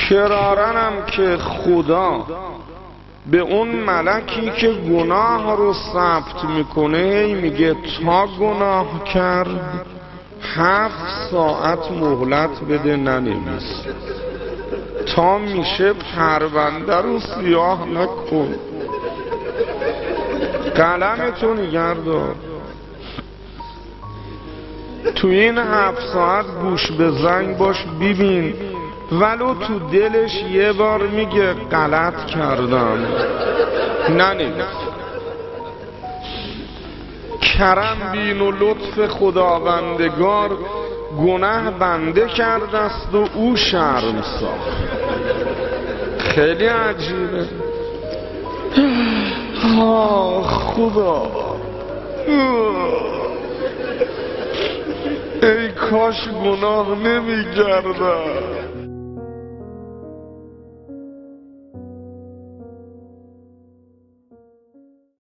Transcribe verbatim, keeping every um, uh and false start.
کرارنم که خدا به اون ملکی که گناه رو ثبت میکنه هی میگه تا گناه کرد هفت ساعت مهلت بده ننویس، تا میشه پرونده رو سیاه نکن، قلمتو نگردار. تو این هفت ساعت گوش به زنگ باش، ببین ولو تو دلش یه بار میگه غلط کردم ننویس. کرم بین و لطف خداوندگار، گناه بنده کرده است و او شرم ساخت. خیلی عجیبه. آه خدا، ای کاش گناه نمی کردم.